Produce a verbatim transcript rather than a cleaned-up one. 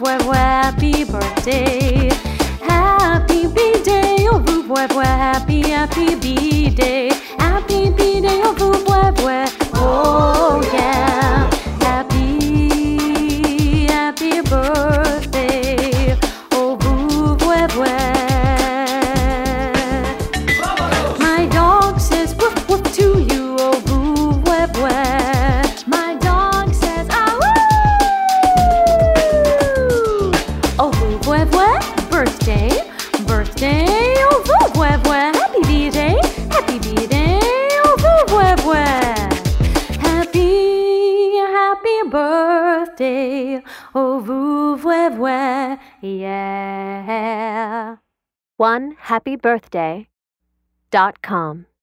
vouvoie, happy birthday. Happy B-Day, oh vouvoie, happy, happy B-Day. Happy B-Day, oh vouvoie, oh yeah. Happy, happy birthday, oh vouvoie. My dog says woof woof to you, oh vouvoie. My dog says ah woo. Oh vouvoie, birthday, birthday, oh vouvoie. Happy B-Day, happy B-Day, oh vouvoie. Happy, happy birthday, oh vouvoie, yeah. one happy birthday dot com